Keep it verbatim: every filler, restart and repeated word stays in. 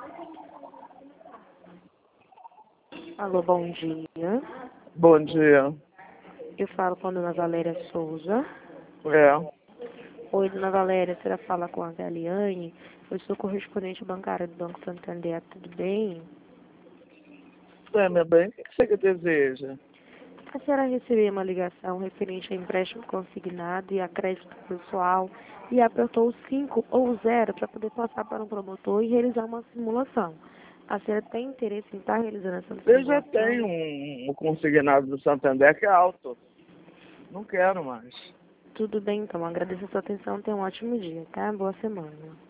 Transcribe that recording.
Alô, bom dia. Bom dia. Eu falo com a dona Valéria Souza. É. Oi, dona Valéria, a senhora fala com a Galiane. Eu sou correspondente bancária do Banco Santander, tudo bem? É, meu bem, o que você deseja? A senhora recebeu uma ligação referente a empréstimo consignado e a crédito pessoal e apertou o cinco ou zero para poder passar para um promotor e realizar uma simulação. A senhora tem interesse em estar realizando essa simulação? Eu já tenho um, um consignado do Santander que é alto. Não quero mais. Tudo bem, então. Agradeço a sua atenção. Tenha um ótimo dia, tá? Boa semana.